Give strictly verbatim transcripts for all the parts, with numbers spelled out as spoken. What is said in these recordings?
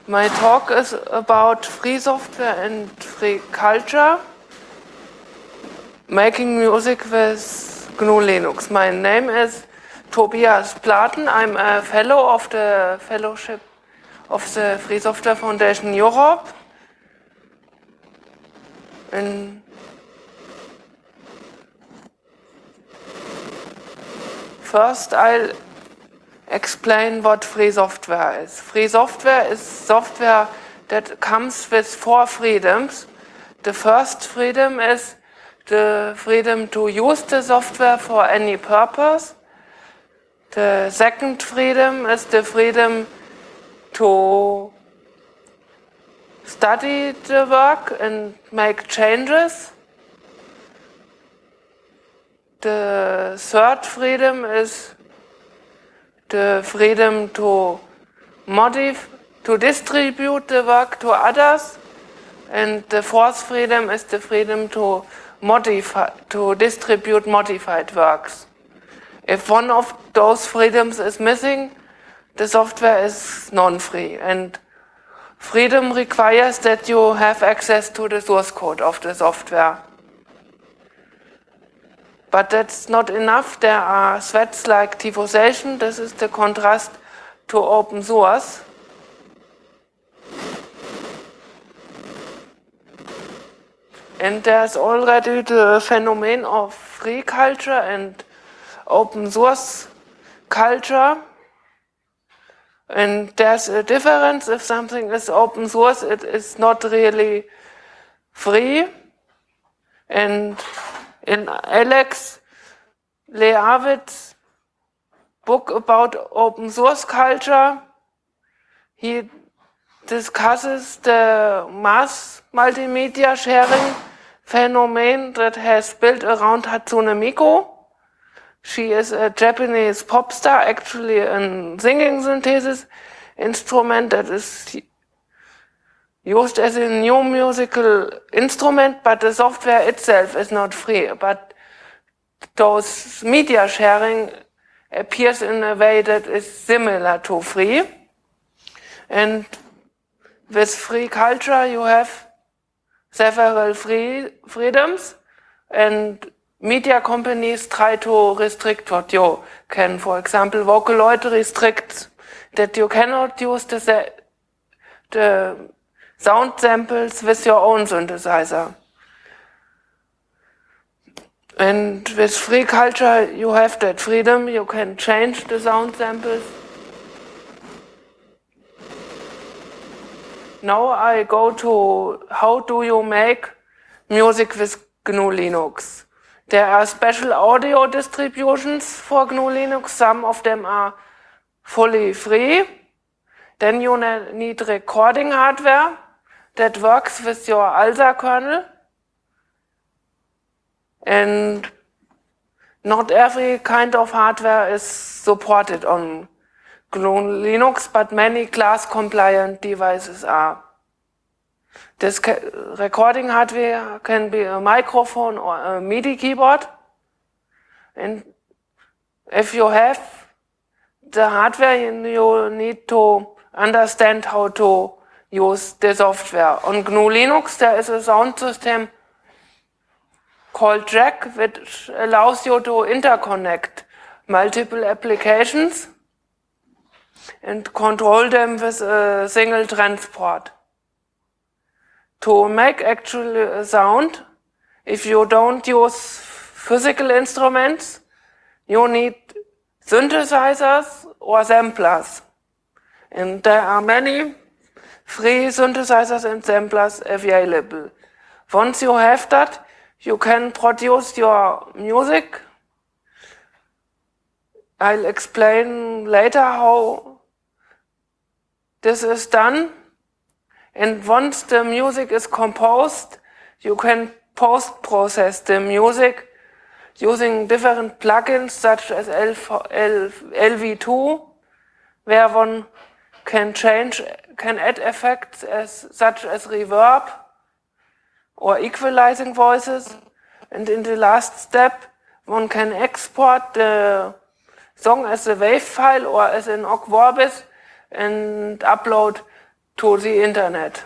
My talk is about free software and free culture, making music with G N U Linux. My name is Tobias Platen. I'm a fellow of the Fellowship of the Free Software Foundation Europe. And first, I'll explain what free software is. Free software is software that comes with four freedoms. The first freedom is the freedom to use the software for any purpose. The second freedom is the freedom to study the work and make changes. The third freedom is the freedom to modify, to distribute the work to others. And the fourth freedom is the freedom to modify, to distribute modified works. If one of those freedoms is missing, the software is non-free. And freedom requires that you have access to the source code of the software. But that's not enough. There are threats like typization. This is the contrast to open source. And there's already the phenomenon of free culture and open source culture. And there's a difference. If something is open source, it is not really free. And in Alex Leavitt's book about open source culture, he discusses the mass multimedia sharing phenomenon that has built around Hatsune Miku. She is a Japanese pop star, actually a singing synthesis instrument that is used as a new musical instrument, but the software itself is not free. But those media sharing appears in a way that is similar to free. And with free culture, you have several free freedoms, and media companies try to restrict what you can. For example, Vocaloid restricts that you cannot use the, the sound samples with your own synthesizer. And with free culture, you have that freedom. You can change the sound samples. Now I go to how do you make music with G N U Linux. There are special audio distributions for G N U Linux. Some of them are fully free. Then you need recording hardware that works with your ALSA kernel. And not every kind of hardware is supported on G N U Linux, but many class-compliant devices are. This recording hardware can be a microphone or a MIDI keyboard. And if you have the hardware, you need to understand how to use the software. On G N U Linux, there is a sound system called Jack, which allows you to interconnect multiple applications and control them with a single transport. To make actually a sound, if you don't use physical instruments, you need synthesizers or samplers. And there are many free synthesizers and samplers available. Once you have that, you can produce your music. I'll explain later how this is done. And once the music is composed, you can post-process the music using different plugins such as L V two, where one can change, can add effects as, such as reverb or equalizing voices. And in the last step, one can export the song as a WAV file or as an Ogg Vorbis and upload to the internet.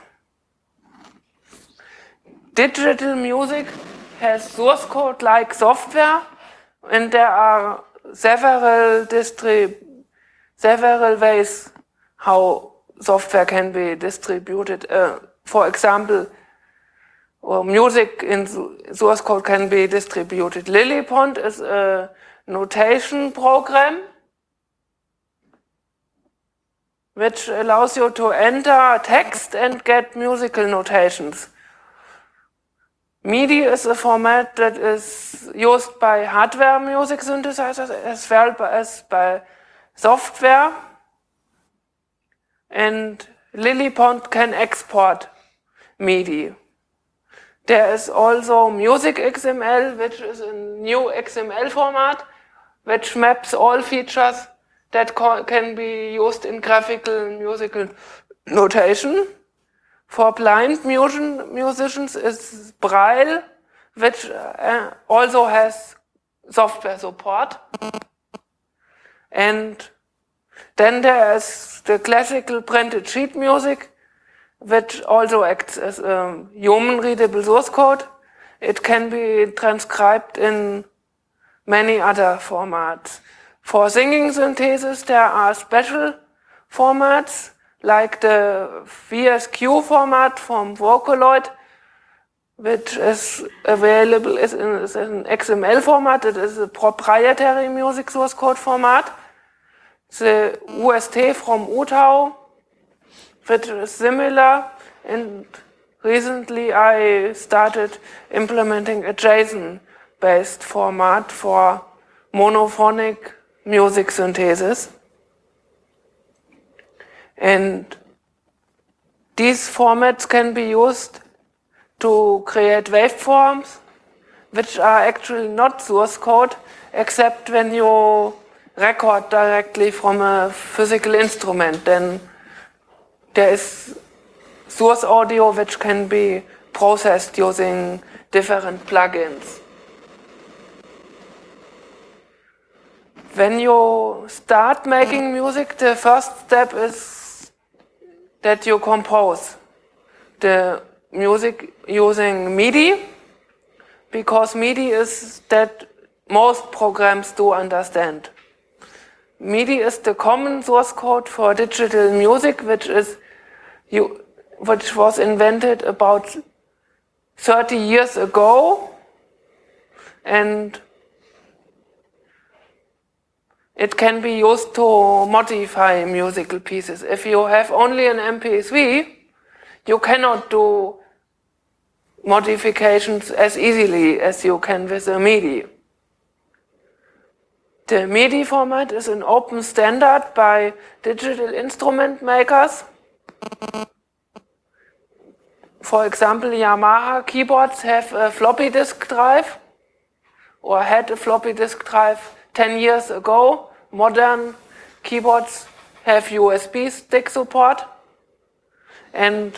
Digital music has source code like software, and there are several distrib several ways how software can be distributed. Uh, for example, or music in source code can be distributed. Lillipond is a notation program which allows you to enter text and get musical notations. MIDI is a format that is used by hardware music synthesizers as well as by software, and Lillipond can export MIDI. There is also Music X M L, which is a new X M L format, which maps all features that can be used in graphical musical notation. For blind musicians is Braille, which uh, also has software support. And then there is the classical printed sheet music, which also acts as a human-readable source code. It can be transcribed in many other formats. For singing synthesis, there are special formats, like the V S Q format from Vocaloid, which is available is in, is in X M L format. It is a proprietary music source code format. The U S T from U T A U, which is similar, and recently I started implementing a JSON-based format for monophonic music synthesis. And these formats can be used to create waveforms, which are actually not source code, except when you record directly from a physical instrument. Then there is source audio which can be processed using different plugins. When you start making music, the first step is that you compose the music using MIDI, because MIDI is that most programs do understand. MIDI is the common source code for digital music, which is you, which was invented about thirty years ago, and it can be used to modify musical pieces. If you have only an M P three, you cannot do modifications as easily as you can with a MIDI. The MIDI format is an open standard by digital instrument makers. For example, Yamaha keyboards have a floppy disk drive, or had a floppy disk drive ten years ago. Modern keyboards have U S B stick support, and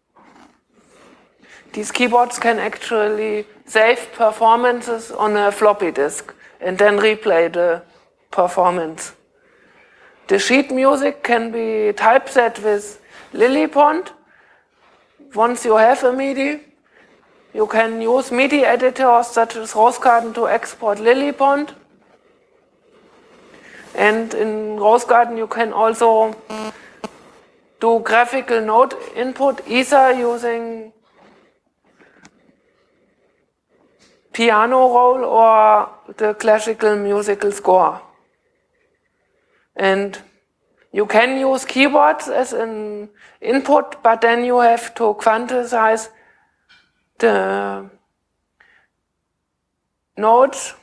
these keyboards can actually save performances on a floppy disk and then replay the performance. The sheet music can be typeset with Lillipond. Once you have a MIDI, you can use MIDI editors such as Rosegarden to export Lillipond. And in Rosegarden you can also do graphical note input either using piano roll or the classical musical score. And you can use keyboards as an input, but then you have to quantize the notes.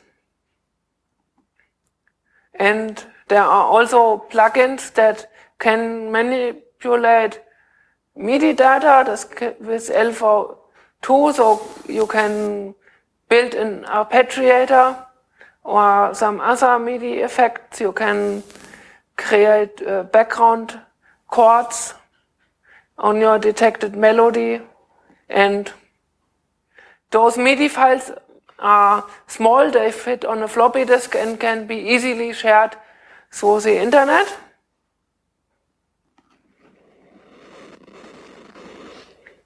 And there are also plugins that can manipulate MIDI data with L V two, so you can build an arpeggiator or some other MIDI effects. You can create uh, background chords on your detected melody, and those MIDI files are small, they fit on a floppy disk and can be easily shared through the internet.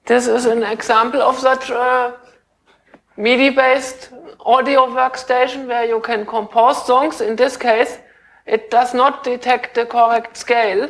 This is an example of such a MIDI-based audio workstation where you can compose songs. In this case, it does not detect the correct scale.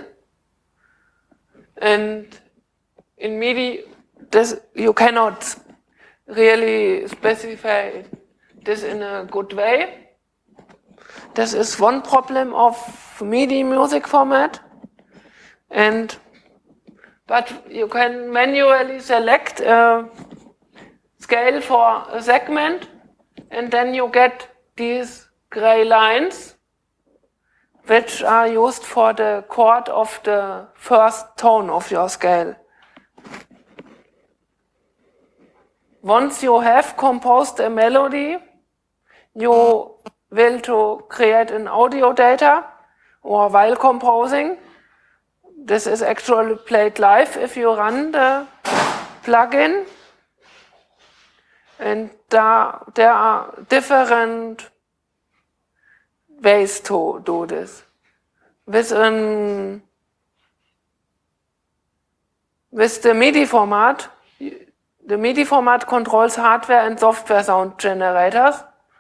And in MIDI, this, you cannot really specify this in a good way. This is one problem of MIDI music format. And but you can manually select a scale for a segment, and then you get these gray lines, which are used for the chord of the first tone of your scale. Once you have composed a melody, you will to create an audio data, or while composing. This is actually played live if you run the plugin. And there, there are different ways to do this. With, an, with the MIDI format, the MIDI format controls hardware and software sound generators.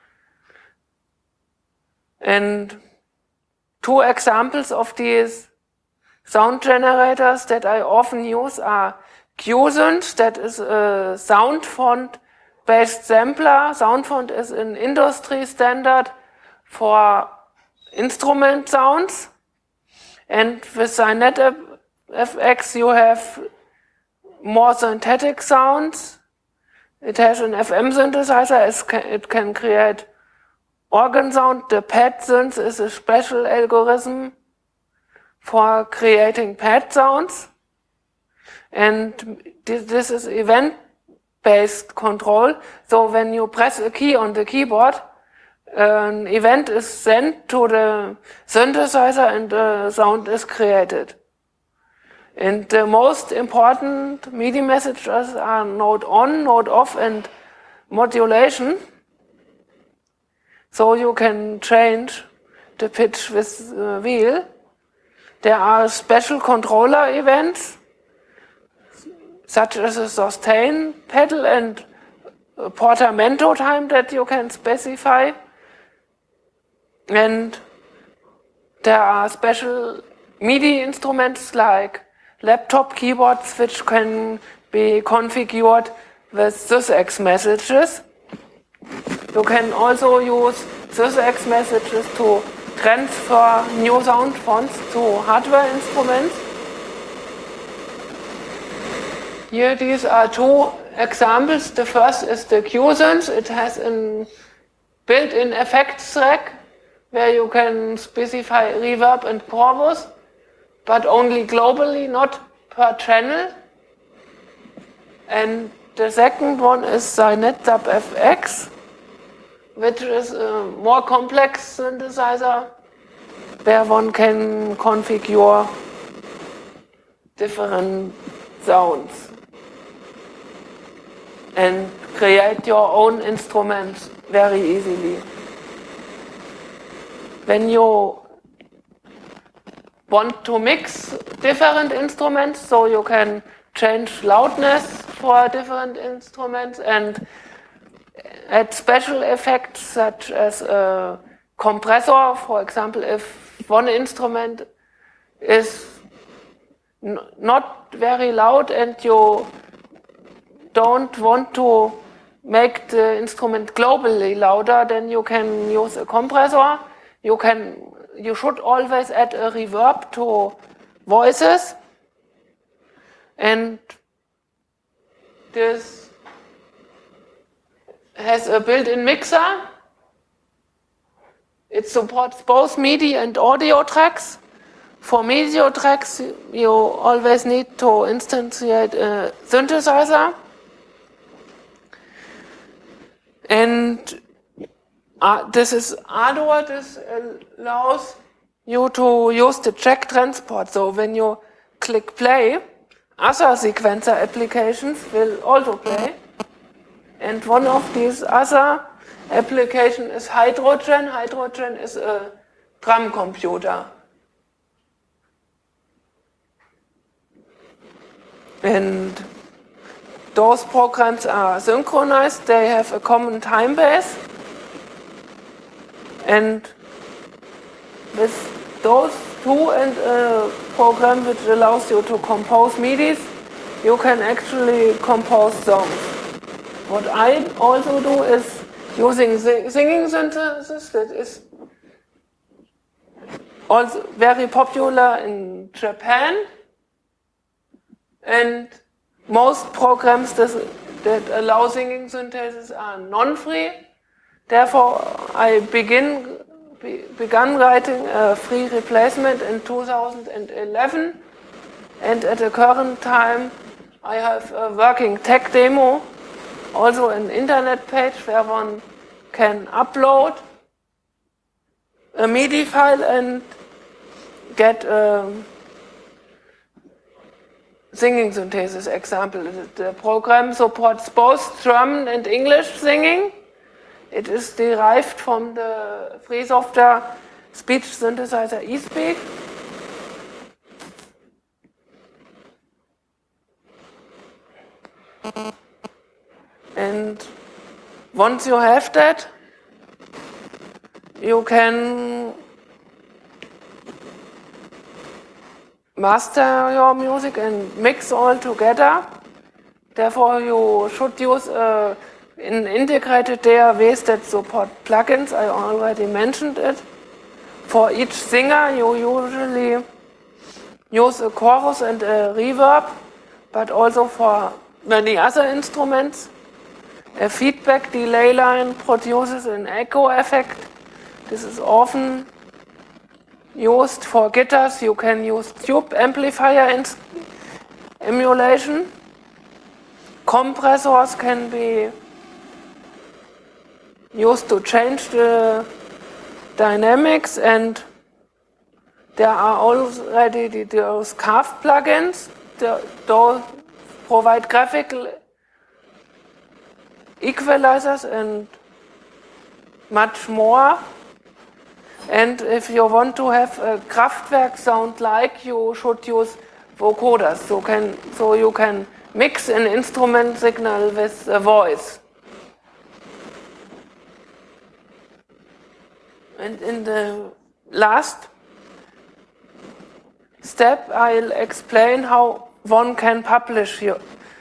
And two examples of these sound generators that I often use are Qsynth, that is a sound font based sampler. Sound font is an industry standard for instrument sounds. And with CynetFX you have more synthetic sounds. It has an F M synthesizer, it can create organ sound. The pad synth is a special algorithm for creating pad sounds. And this is event-based control. So when you press a key on the keyboard, an event is sent to the synthesizer and the sound is created. And the most important MIDI messages are node on, node off, and modulation. So you can change the pitch with the wheel. There are special controller events, such as a sustain pedal and a portamento time that you can specify. And there are special MIDI instruments like laptop keyboards, which can be configured with sysx messages. You can also use sysx messages to transfer new sound fonts to hardware instruments. Here these are two examples. The first is the Qsynth. It has a built-in effects track where you can specify reverb and chorus, but only globally, not per channel. And the second one is CynetSubFX, which is a more complex synthesizer where one can configure different sounds and create your own instruments very easily. When you want to mix different instruments, so you can change loudness for different instruments and add special effects such as a compressor. For example, if one instrument is n not very loud and you don't want to make the instrument globally louder, then you can use a compressor. You can, you should always add a reverb to voices. And this has a built-in mixer. It supports both MIDI and audio tracks. For MIDI tracks, you always need to instantiate a synthesizer. And uh, this is Ardour. This allows you to use the track transport. So when you click play, other sequencer applications will also play. And one of these other applications is Hydrogen. Hydrogen is a drum computer. And those programs are synchronized, they have a common time base, and with those two and a program which allows you to compose MIDIs, you can actually compose songs. What I also do is using singing synthesis, that is also very popular in Japan, and most programs that, that allow singing synthesis are non-free. Therefore, I begin be, began writing a free replacement in two thousand eleven, and at the current time I have a working tech demo, also an internet page where one can upload a MIDI file and get a singing synthesis example. The program supports both German and English singing. It is derived from the free software speech synthesizer eSpeak. And once you have that, you can master your music and mix all together. Therefore, you should use uh, in integrated D A Ws that support plugins. I already mentioned it. For each singer, you usually use a chorus and a reverb, but also for many other instruments. A feedback delay line produces an echo effect. This is often used for guitars. You can use tube amplifier emulation. Compressors can be used to change the dynamics, and there are already those C A V plugins. Those provide graphical equalizers and much more. And if you want to have a Kraftwerk sound like, you should use vocoders, so can so you can mix an instrument signal with a voice. And in the last step, I'll explain how one can publish your,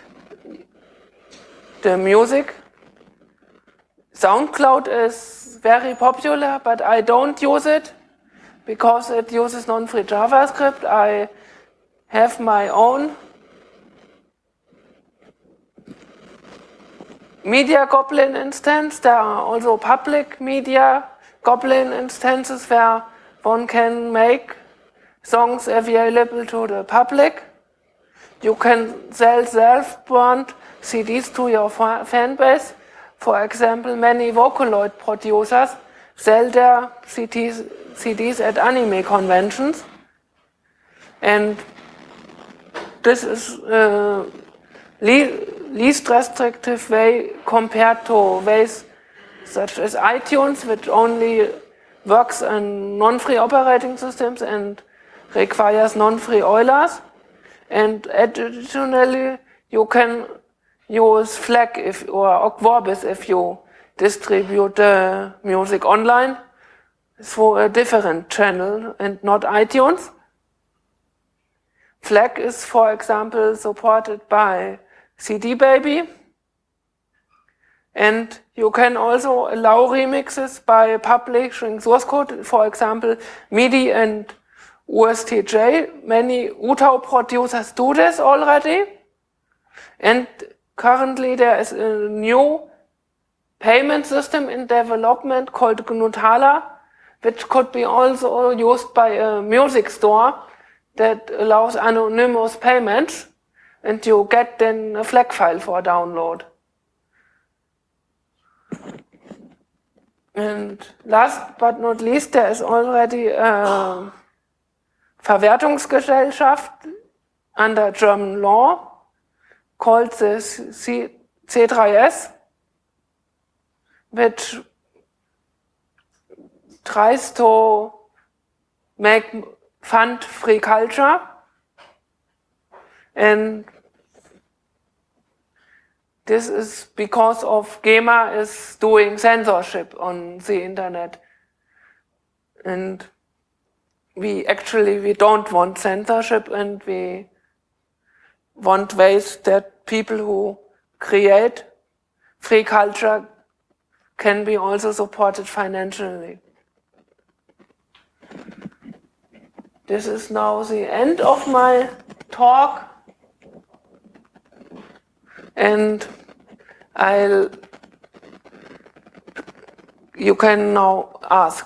the music. SoundCloud is very popular, but I don't use it because it uses non-free JavaScript. I have my own Media Goblin instance. There are also public Media Goblin instances where one can make songs available to the public. You can sell self-brand C Ds to your fan base. For example, many Vocaloid producers sell their C Ds, C Ds at anime conventions. And this is a least restrictive way compared to ways such as iTunes, which only works on non-free operating systems and requires non-free Eulers. And additionally, you can use FLAC if, or Vorbis if you distribute the music online through a different channel and not iTunes. FLAC is, for example, supported by C D Baby. And you can also allow remixes by publishing source code, for example, MIDI and U S T J. Many U T A U producers do this already. And currently there is a new payment system in development called Gnutala, which could be also used by a music store that allows anonymous payments, and you get then a FLAC file for download. And last but not least, there is already a Verwertungsgesellschaft under German law called the C three S, which tries to make fund free culture. And this is because of GEMA is doing censorship on the internet. And we actually, we don't want censorship, and we want ways that people who create free culture can be also supported financially. This is now the end of my talk, and I'll, you can now ask.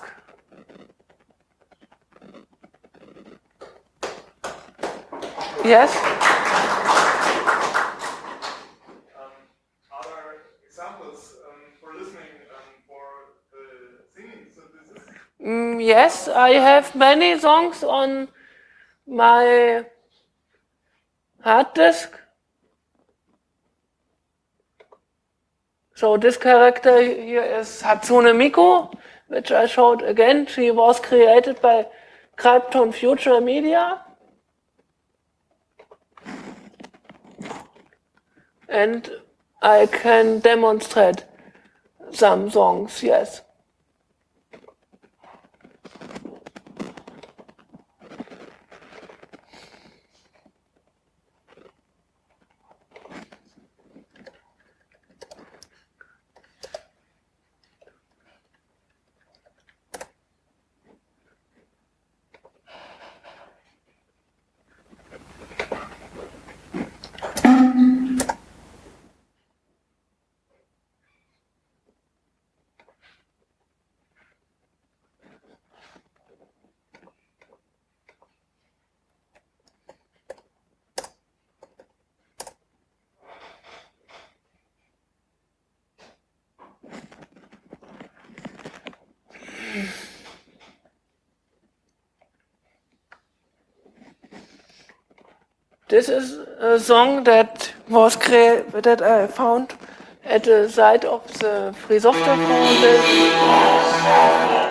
Yes? Um, are there examples um, for listening um, for the singing synthesis? Mm, yes, I have many songs on my hard disk. So this character here is Hatsune Miku, which I showed again. She was created by Krypton Future Media. And I can demonstrate some songs, yes. This is a song that was created, that I found at the site of the Free Software Foundation.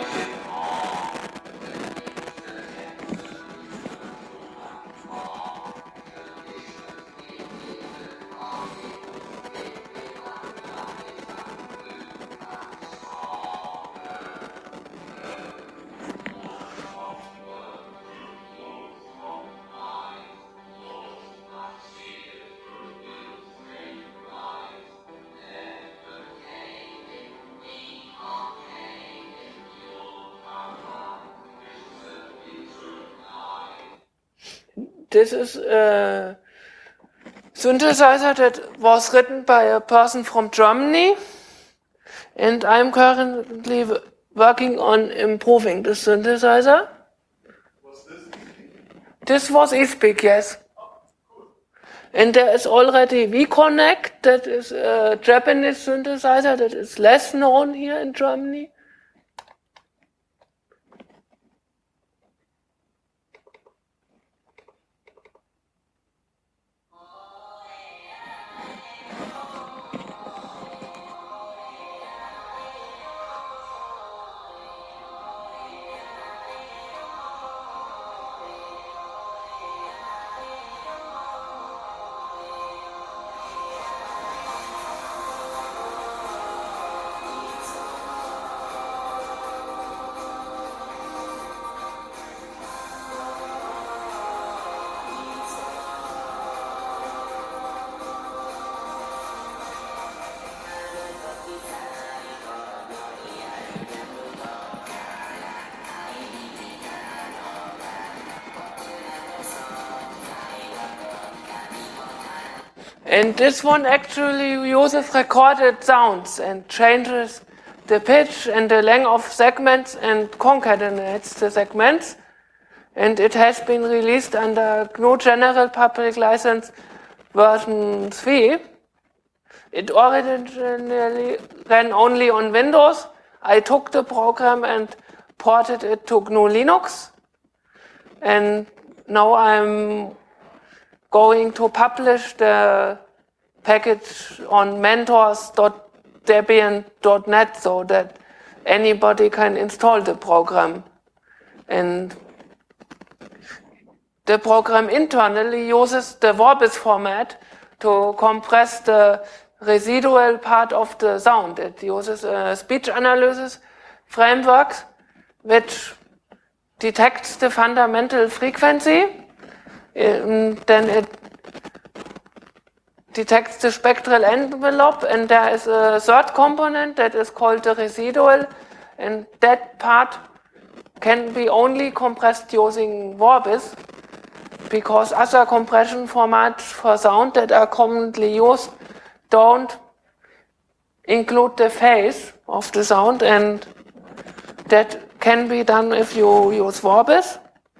This is a synthesizer that was written by a person from Germany, and I'm currently working on improving the synthesizer. Was this? This was eSpeak, yes. And there is already vConnect, that is a Japanese synthesizer that is less known here in Germany. And this one actually uses recorded sounds and changes the pitch and the length of segments and concatenates the segments. And it has been released under G N U General Public License version three. It originally ran only on Windows. I took the program and ported it to G N U Linux. And now I'm going to publish the package on mentors dot debian dot net so that anybody can install the program. And the program internally uses the Vorbis format to compress the residual part of the sound. It uses a speech analysis framework which detects the fundamental frequency, and then it detects the spectral envelope, and there is a third component that is called the residual, and that part can be only compressed using Vorbis, because other compression formats for sound that are commonly used don't include the phase of the sound, and that can be done if you use Vorbis.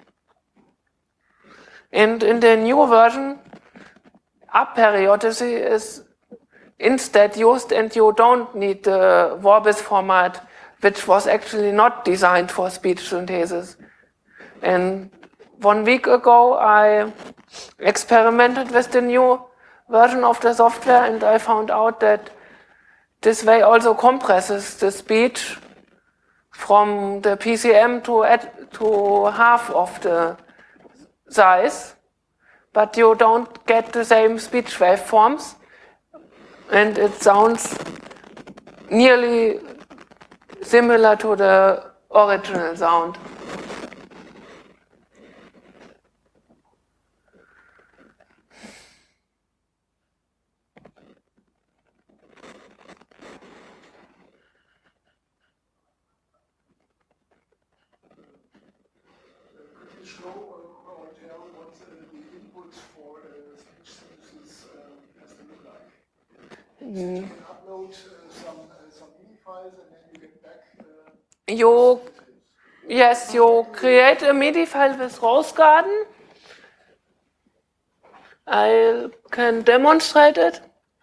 And in the new version, aperiodicity is instead used, and you don't need the Vorbis format, which was actually not designed for speech synthesis. And one week ago, I experimented with the new version of the software, and I found out that this way also compresses the speech from the P C M to, at, to half of the size, but you don't get the same speech waveforms, and it sounds nearly similar to the original sound. Show or tell what uh, the inputs for uh, speech synthesis um, has to look like. Mm. So you can upload uh, some uh, some MIDI files, and then you get back. Uh, you yes, you create a MIDI file with Rose Garden. I can demonstrate it.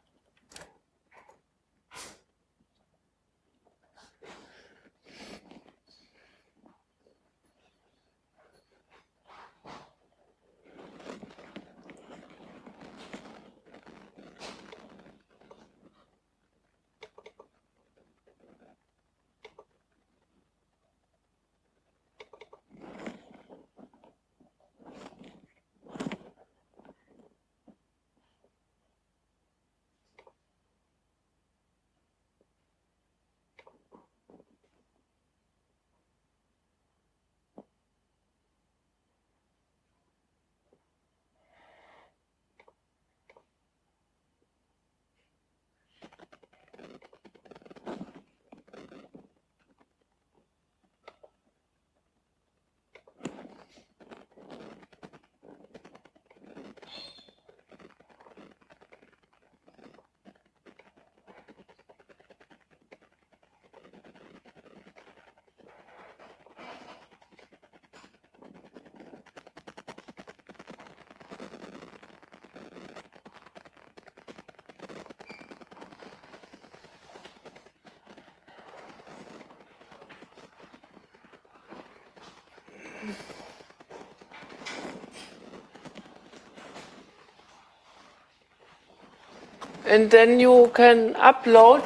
And then you can upload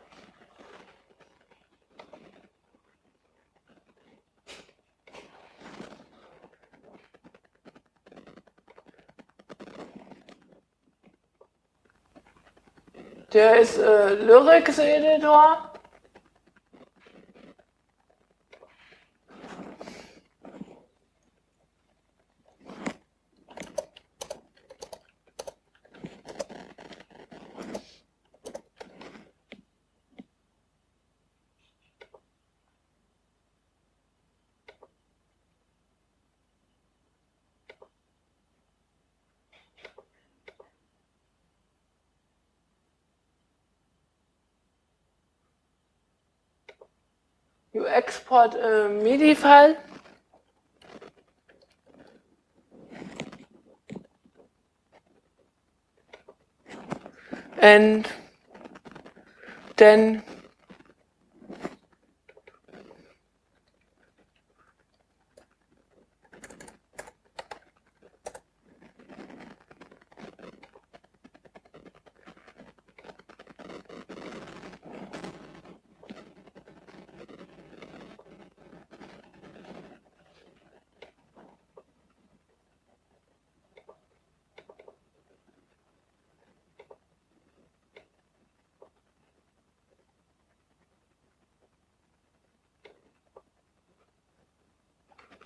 there is a lyrics editor. You export a MIDI file. And then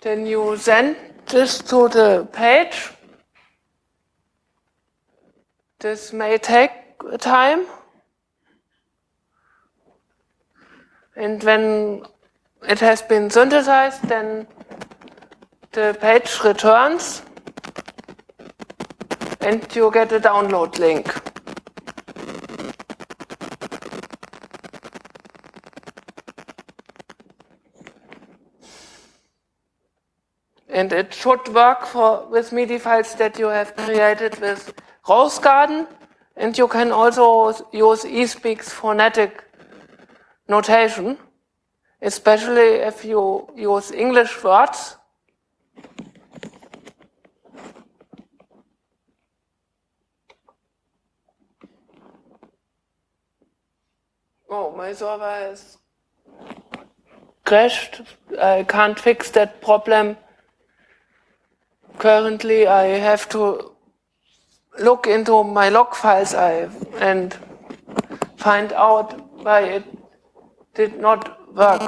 Then you send this to the page. This may take time. And when it has been synthesized, then the page returns and you get a download link. And it should work for with MIDI files that you have created with Rose Garden, and you can also use eSpeak's phonetic notation, especially if you use English words. Oh, my server has crashed. I can't fix that problem. Currently, I have to look into my log files and find out why it did not work.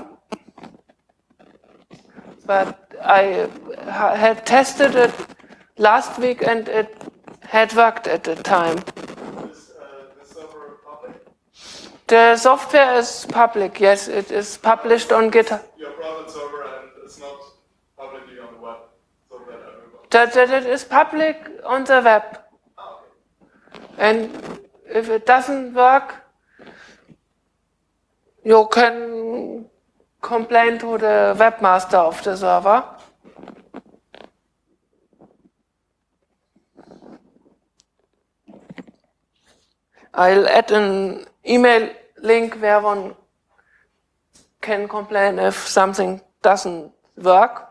But I had tested it last week and it had worked at the time. Is uh, the server public? The software is public, yes, it is published on GitHub. Your private server, and it's not publicly on the web, so that everyone. That, that it is public on the web. Oh, okay. And if it doesn't work, you can complain to the webmaster of the server. I'll add an email link where one can complain if something doesn't work.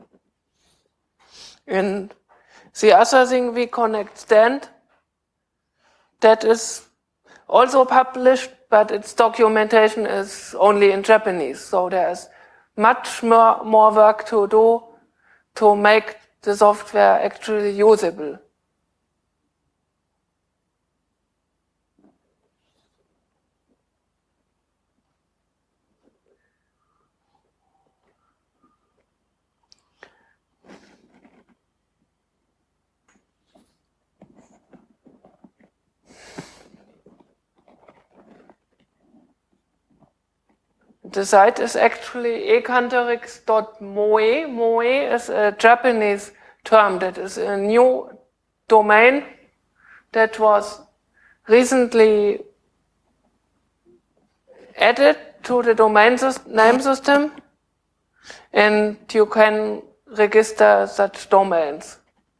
And the other thing, we connect stand, that is also published, but its documentation is only in Japanese. So there's much more, more work to do to make the software actually usable. The site is actually ekanterix dot moe. Moe is a Japanese term that is a new domain that was recently added to the domain name system, and you can register such domains.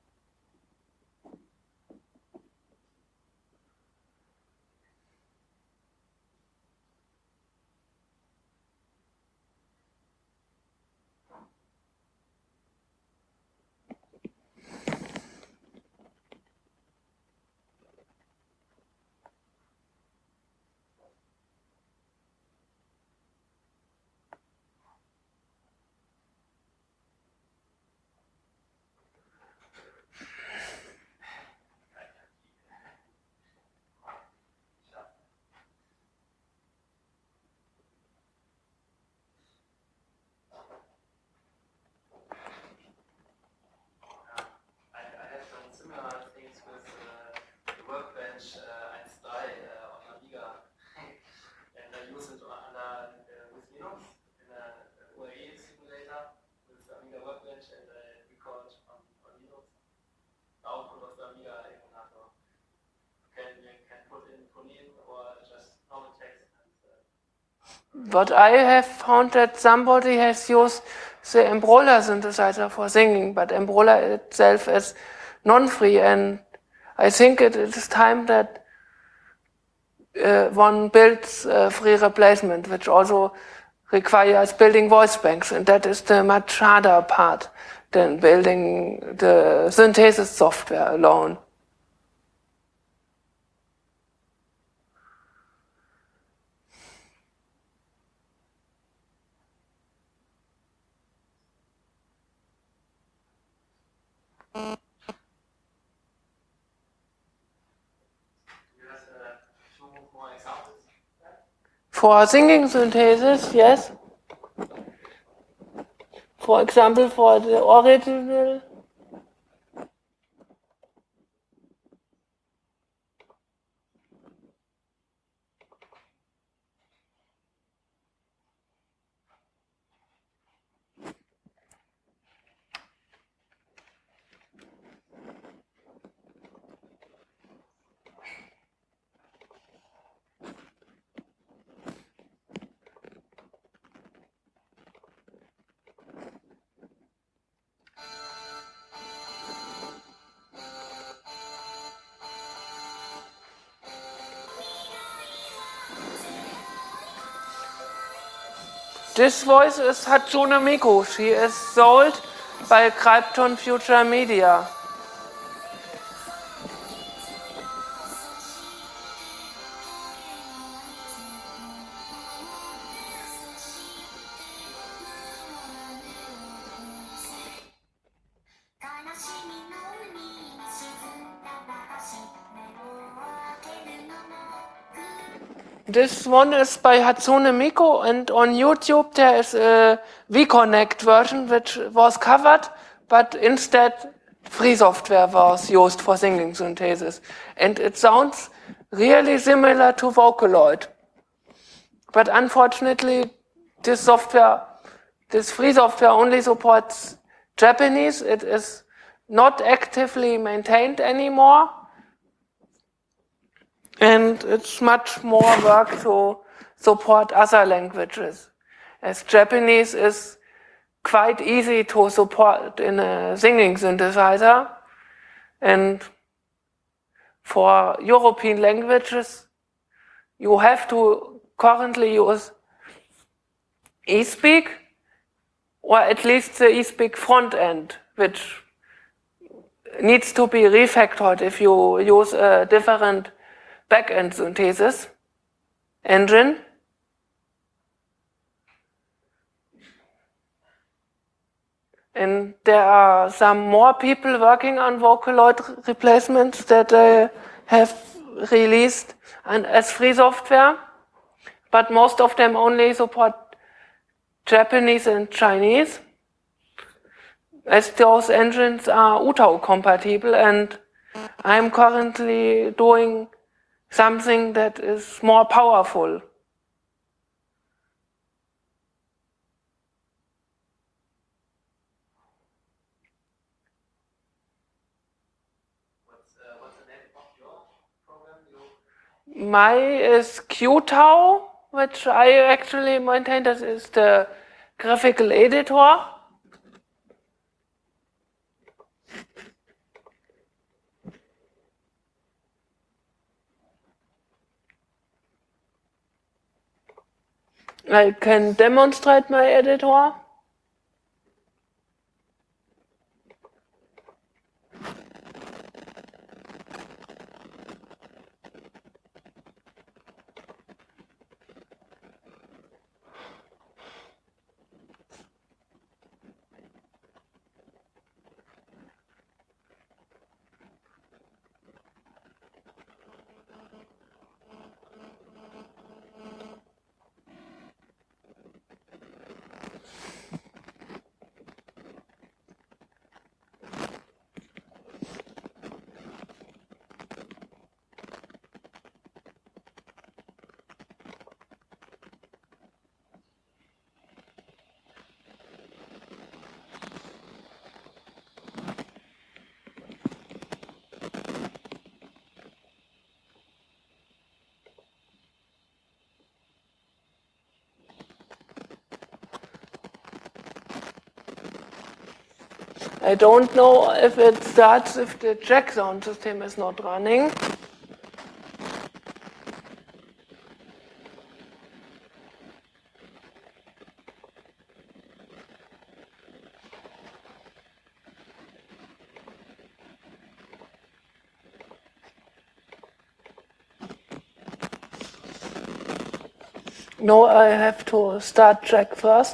But I have found that somebody has used the Embrola synthesizer for singing, but Embrola itself is non-free, and I think it is time that uh, one builds a free replacement, which also requires building voice banks, and that is the much harder part than building the synthesis software alone. For singing synthesis, yes. for example, for the original. This voice is Hatsune Miku. She is sold by Krypton Future Media. This one is by Hatsune Miku, and on YouTube there is a V-Connect version which was covered, but instead free software was used for singing synthesis. And it sounds really similar to Vocaloid. But unfortunately, this software, this free software only supports Japanese. It is not actively maintained anymore. And it's much more work to support other languages, as Japanese is quite easy to support in a singing synthesizer. And for European languages, you have to currently use eSpeak, or at least the eSpeak front end, which needs to be refactored if you use a different back-end synthesis engine. And there are some more people working on Vocaloid replacements that they have released as free software, but most of them only support Japanese and Chinese, as those engines are U T A U compatible, and I'm currently doing something that is more powerful. What's, uh, what's the name of your program? You... My is Q T A U, which I actually maintain. That is the graphical editor. I can demonstrate my editor. I don't know if it starts if the jack sound system is not running. No, I have to start jack first.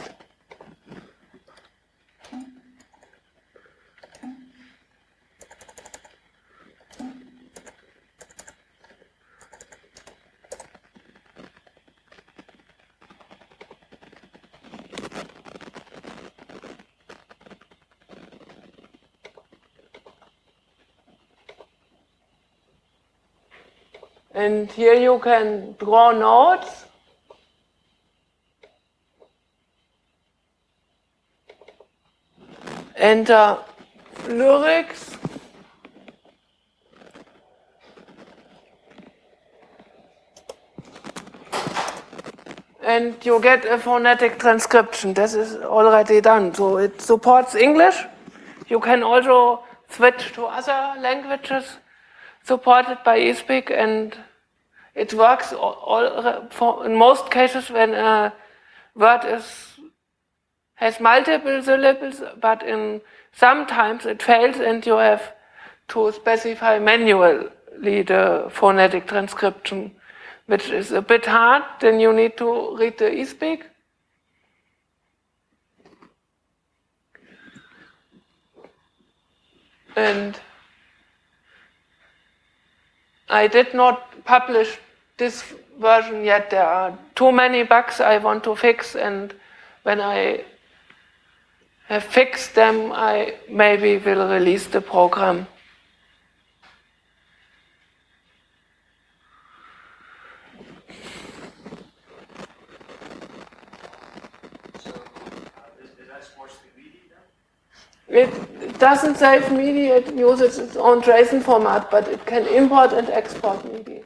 And here you can draw notes. Enter lyrics. And you get a phonetic transcription. This is already done. So it supports English. You can also switch to other languages supported by eSpeak, and it works all, all, for, in most cases when a word is, has multiple syllables, but in sometimes it fails and you have to specify manually the phonetic transcription, which is a bit hard. Then you need to read the eSpeak. And I did not publish this version yet. There are too many bugs I want to fix, and when I have fixed them, I maybe will release the program. So, uh, is, is that mostly MIDI then? It doesn't save MIDI, it uses its own JSON format, but it can import and export MIDI.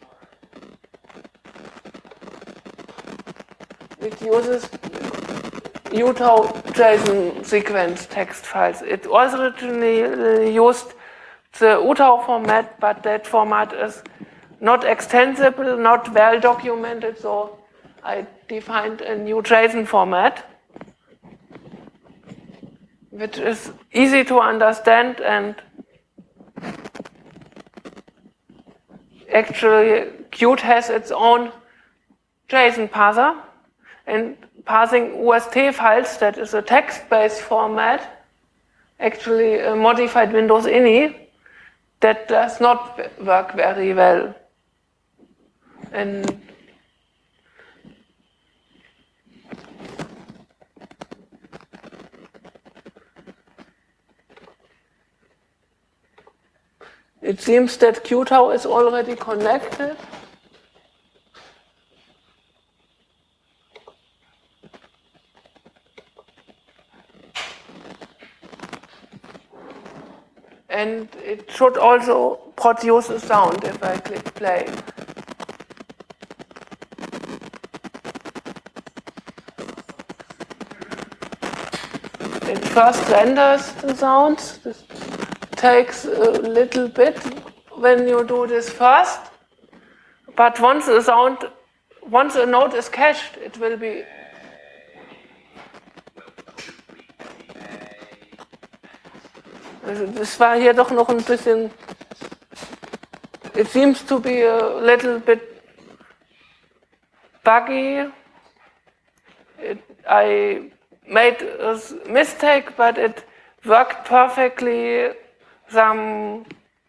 It uses U T O JSON sequence text files. It originally used the U T O format, but that format is not extensible, not well documented, so I defined a new JSON format, which is easy to understand, and actually Qt has its own JSON parser, and parsing U S T files, that is a text-based format, actually a modified Windows I N I, that does not work very well. And it seems that Q T O is already connected. And it should also produce a sound if I click play. It first renders the sounds. This takes a little bit when you do this first. But once a sound, once a note is cached, it will be. Also das war hier doch noch ein bisschen. It seems to be a little bit buggy. It, I made a mistake, but it worked perfectly some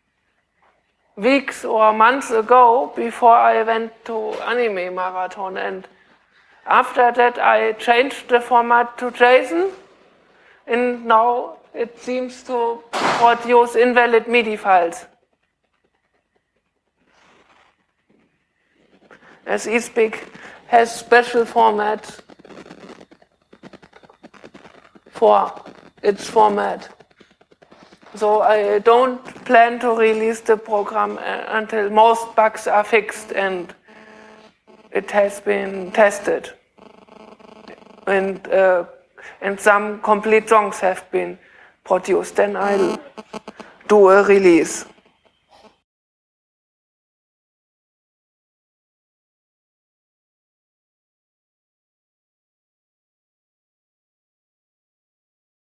weeks or months ago before I went to Anime Marathon. And after that, I changed the format to JSON, and now it seems to produce invalid MIDI files. As eSpeak has special formats for its format. So I don't plan to release the program until most bugs are fixed and it has been tested. And, uh, and some complete songs have been produced. Then I'll do a release.